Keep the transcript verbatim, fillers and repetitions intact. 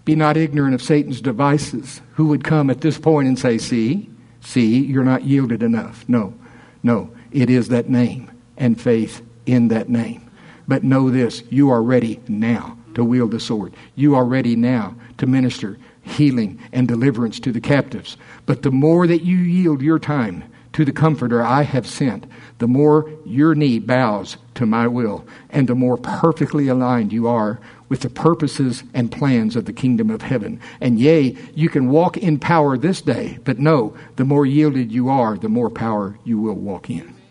Be not ignorant of Satan's devices, who would come at this point and say, see, see, you're not yielded enough. No, no, it is that name and faith in that name. But know this, you are ready now to wield the sword. You are ready now to minister healing and deliverance to the captives. But the more that you yield your time to the Comforter I have sent, the more your knee bows to my will, and the more perfectly aligned you are with the purposes and plans of the kingdom of heaven. And yea, you can walk in power this day, but know, the more yielded you are, the more power you will walk in.